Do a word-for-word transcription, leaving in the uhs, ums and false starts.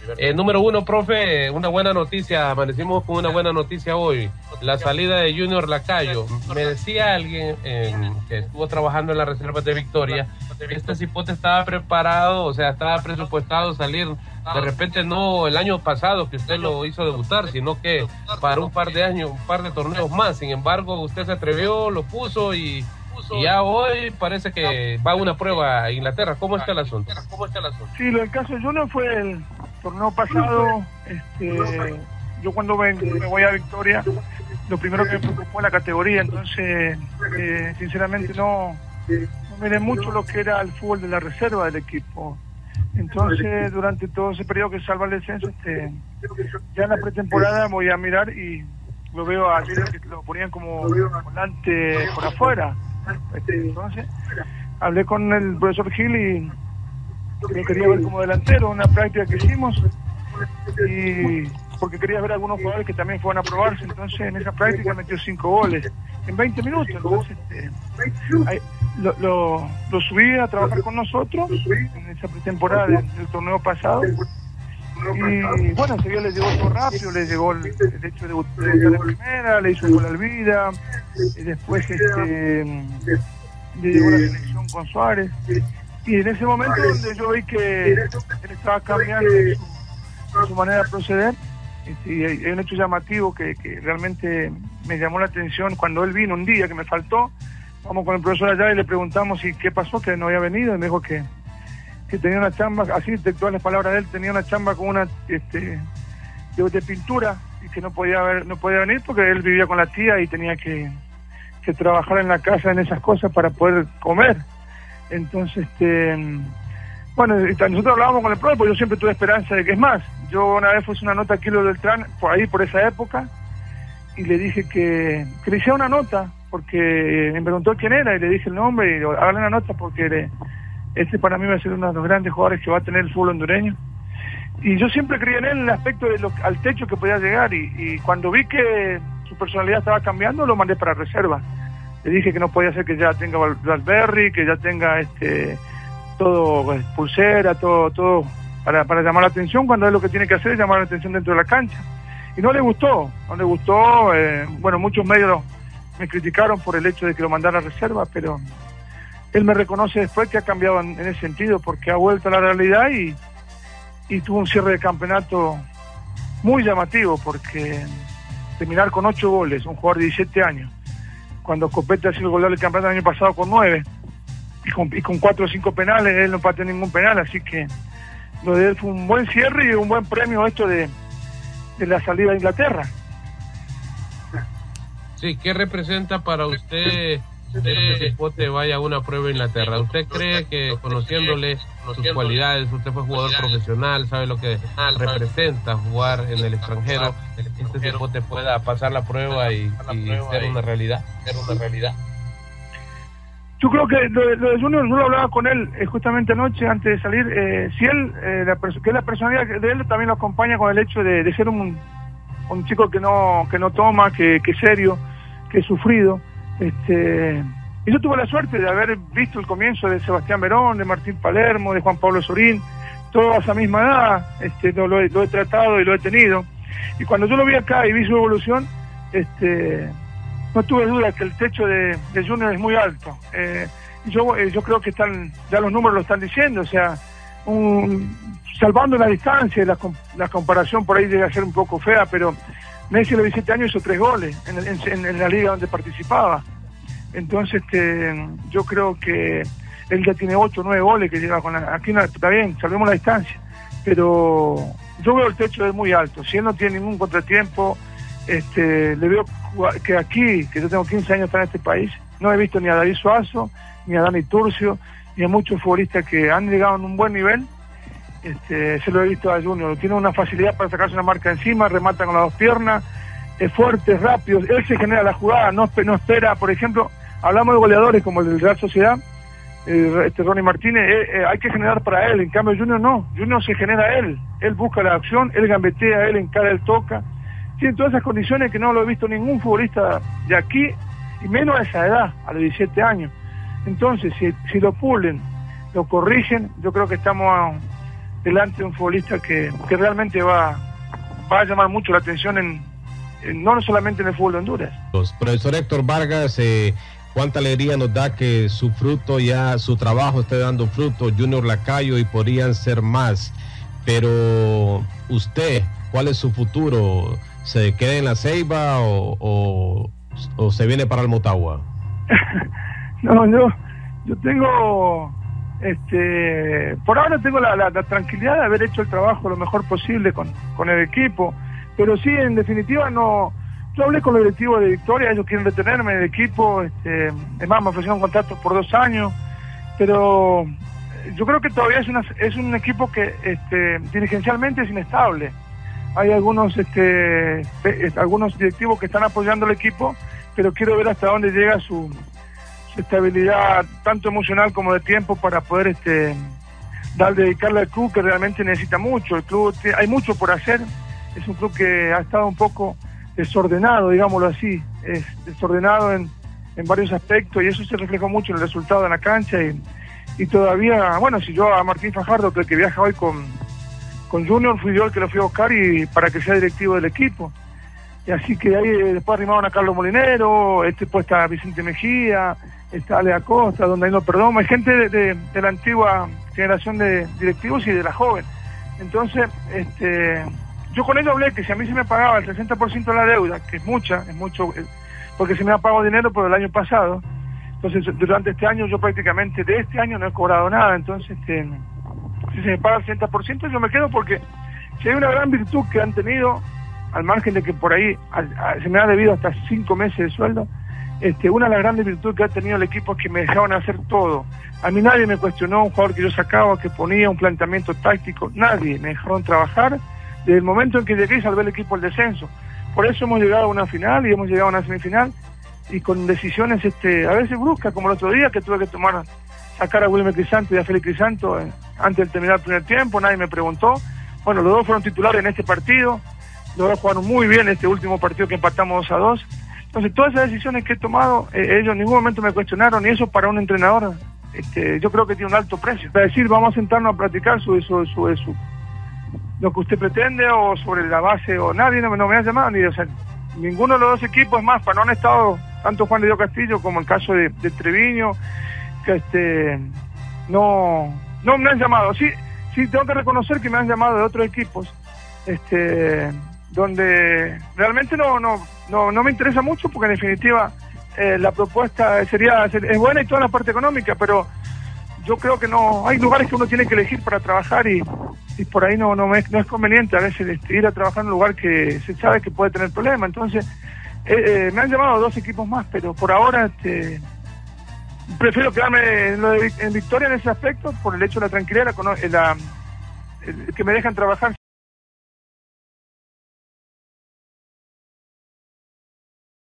Eh, número uno, profe, una buena noticia, amanecimos con una buena noticia hoy, la salida de Junior Lacayo. Me decía alguien eh, que estuvo trabajando en las reservas de Victoria, que este cipote estaba preparado, o sea, estaba presupuestado salir, de repente no el año pasado que usted lo hizo debutar, sino que para un par de años, un par de torneos más. Sin embargo, usted se atrevió, lo puso y... Y ya hoy parece que va a una prueba a Inglaterra. ¿Cómo está el asunto? ¿Cómo está el asunto? Sí, lo del caso de Junior fue el torneo pasado. Este, yo cuando me, me voy a Victoria, lo primero que me preocupó fue la categoría. Entonces, eh, sinceramente no, no miré mucho lo que era el fútbol de la reserva del equipo. Entonces, durante todo ese periodo que salva el descenso, este, ya en la pretemporada voy a mirar y lo veo a Junior que lo ponían como volante por afuera. Entonces hablé con el profesor Gil y lo quería ver como delantero, una práctica que hicimos, y porque quería ver a algunos jugadores que también fueran a probarse. Entonces en esa práctica metió cinco goles en veinte minutos. Entonces este, ahí, lo, lo, lo subí a trabajar con nosotros en esa pretemporada del, del torneo pasado. Y bueno, enseguida le llegó todo rápido, le llegó el, el hecho de debutar de primera, le hizo un gol al vida, y después este, le llegó la selección con Suárez. Y en ese momento donde yo vi que él estaba cambiando en su, en su manera de proceder, este, y hay, hay un hecho llamativo que, que realmente me llamó la atención cuando él vino un día que me faltó. Vamos con el profesor allá y le preguntamos si qué pasó, que no había venido, y me dijo que que tenía una chamba, así textual las palabras de él, tenía una chamba con una este de, de pintura y que no podía ver, no podía venir porque él vivía con la tía y tenía que, que trabajar en la casa en esas cosas para poder comer. Entonces, este bueno, nosotros hablábamos con el profe, porque yo siempre tuve esperanza de que es más. Yo una vez puse una nota aquí lo del Tran, por ahí, por esa época, y le dije que, que le hiciera una nota, porque me preguntó quién era, y le dije el nombre, y le hablé una nota porque le, este para mí va a ser uno de los grandes jugadores que va a tener el fútbol hondureño. Y yo siempre creí en él en el aspecto de lo, al techo que podía llegar, y, y cuando vi que su personalidad estaba cambiando, lo mandé para reserva. Le dije que no podía ser que ya tenga Valverde, que ya tenga este todo pues, pulsera, todo todo para, para llamar la atención, cuando él lo que tiene que hacer es llamar la atención dentro de la cancha. Y no le gustó, no le gustó, eh, bueno, muchos medios me criticaron por el hecho de que lo mandara a reserva, pero él me reconoce después que ha cambiado en, en ese sentido, porque ha vuelto a la realidad y, y tuvo un cierre de campeonato muy llamativo, porque terminar con ocho goles, un jugador de diecisiete años, cuando Copete ha sido goleador del campeonato el año pasado con nueve, y con, y con cuatro o cinco penales, él no pateó ningún penal, así que lo de él fue un buen cierre y un buen premio esto de, de la salida a Inglaterra. Sí, ¿qué representa para usted que Cipote vaya a una prueba en Inglaterra? ¿Usted cree que conociéndole sus cualidades, usted fue jugador profesional, sabe lo que representa jugar en el extranjero, este Cipote pueda pasar la prueba y, y ser una realidad? Ser una realidad. Yo creo que lo de, lo de Junior, yo lo hablaba con él eh, justamente anoche antes de salir, eh, si él, eh, la que la personalidad de él también lo acompaña con el hecho de, de ser un, un chico que no que no toma, que, que es serio, que es sufrido. Este, y yo tuve la suerte de haber visto el comienzo de Sebastián Verón, de Martín Palermo, de Juan Pablo Sorín, toda esa misma edad, este, lo, lo, he, lo he tratado y lo he tenido. Y cuando yo lo vi acá y vi su evolución, este, no tuve duda que el techo de, de Junior es muy alto. Eh, yo, eh, yo creo que están, ya los números lo están diciendo, o sea, un, salvando la distancia, la, la comparación por ahí llega a ser un poco fea, pero Messi a los diecisiete años hizo tres goles en, en, en la liga donde participaba. Entonces este, yo creo que él ya tiene ocho o nueve goles que lleva con la, aquí no, está bien, salvemos la distancia, pero yo veo el techo de él muy alto. Si él no tiene ningún contratiempo, este, le veo que aquí, que yo tengo quince años en este país, no he visto ni a David Suazo, ni a Dani Turcio, ni a muchos futbolistas que han llegado en un buen nivel. Este, se lo he visto a Junior, tiene una facilidad para sacarse una marca encima, remata con las dos piernas, es fuerte, es rápido, él se genera la jugada, no, no espera, por ejemplo, hablamos de goleadores como el del Real Sociedad, eh, este Ronnie Martínez, eh, eh, hay que generar para él, en cambio Junior no, Junior se genera él, él busca la acción, él gambetea, él encara, él toca, tiene todas esas condiciones que no lo he visto ningún futbolista de aquí, y menos a esa edad, a los diecisiete años. Entonces, si, si lo pulen, lo corrigen, yo creo que estamos a, delante de un futbolista que, que realmente va, va a llamar mucho la atención en, en no solamente en el fútbol de Honduras. Profesor Héctor Vargas, eh, cuánta alegría nos da que su fruto ya, su trabajo esté dando fruto, Junior Lacayo, y podrían ser más. Pero usted, ¿cuál es su futuro? ¿Se queda en la Ceiba o, o, o se viene para el Motagua? No, yo, yo tengo, este, por ahora tengo la, la, la tranquilidad de haber hecho el trabajo lo mejor posible con, con el equipo, pero sí, en definitiva, no. Yo hablé con los directivos de Victoria, ellos quieren retenerme en el equipo, este, es más, me ofrecieron un contrato por dos años, pero yo creo que todavía es, una, es un equipo que este, dirigencialmente es inestable. Hay algunos, este, algunos directivos que están apoyando al equipo, pero quiero ver hasta dónde llega su, su estabilidad, tanto emocional como de tiempo, para poder este, dar, dedicarle al club, que realmente necesita mucho. El club, hay mucho por hacer, es un club que ha estado un poco desordenado, digámoslo así, es desordenado en, en varios aspectos, y eso se reflejó mucho en el resultado de la cancha, y, y todavía, bueno, si yo a Martín Fajardo, que el que viaja hoy con, con Junior, fui yo el que lo fui a buscar y para que sea directivo del equipo, y así que ahí después arrimaron a Carlos Molinero, este pues está Vicente Mejía, está Ale Acosta, donde hay no perdón, hay gente de, de, de la antigua generación de directivos y de la joven. Entonces, este yo con ellos hablé que si a mí se me pagaba el sesenta por ciento de la deuda, que es mucha, es mucho, porque se me ha pagado dinero por el año pasado, entonces durante este año yo prácticamente de este año no he cobrado nada, entonces este, si se me paga el sesenta por ciento yo me quedo, porque si hay una gran virtud que han tenido, al margen de que por ahí a, a, se me ha debido hasta cinco meses de sueldo, este, una de las grandes virtudes que ha tenido el equipo es que me dejaban hacer todo. A mí nadie me cuestionó un jugador que yo sacaba, que ponía un planteamiento táctico, nadie, me dejaron trabajar. Desde el momento en que llegué y salvé el equipo al descenso. Por eso hemos llegado a una final y hemos llegado a una semifinal, y con decisiones este, a veces bruscas, como el otro día que tuve que tomar, sacar a Wilmer Crisanto y a Félix Crisanto eh, antes de terminar el primer tiempo, nadie me preguntó. Bueno, los dos fueron titulares en este partido, los dos jugaron muy bien este último partido que empatamos dos a dos. Entonces todas esas decisiones que he tomado, eh, ellos en ningún momento me cuestionaron, y eso para un entrenador este, yo creo que tiene un alto precio. Para decir, vamos a sentarnos a platicar sobre eso, sobre eso, lo que usted pretende, o sobre la base, o nadie no me, no me ha llamado, ni, o sea, ninguno de los dos equipos, es más, para no han estado tanto Juan de Dios Castillo como el caso de, de Treviño, que este no no me han llamado. Sí, sí tengo que reconocer que me han llamado de otros equipos, este donde realmente no no no no me interesa mucho, porque en definitiva eh, la propuesta sería es buena y toda la parte económica, pero yo creo que no, hay lugares que uno tiene que elegir para trabajar, y, y por ahí no no, me, no es conveniente a veces este, ir a trabajar en un lugar que se sabe que puede tener problemas. Entonces eh, eh, me han llamado dos equipos más, pero por ahora este, prefiero quedarme en, lo de, en Victoria en ese aspecto, por el hecho de la tranquilidad, la, la, el, que me dejan trabajar.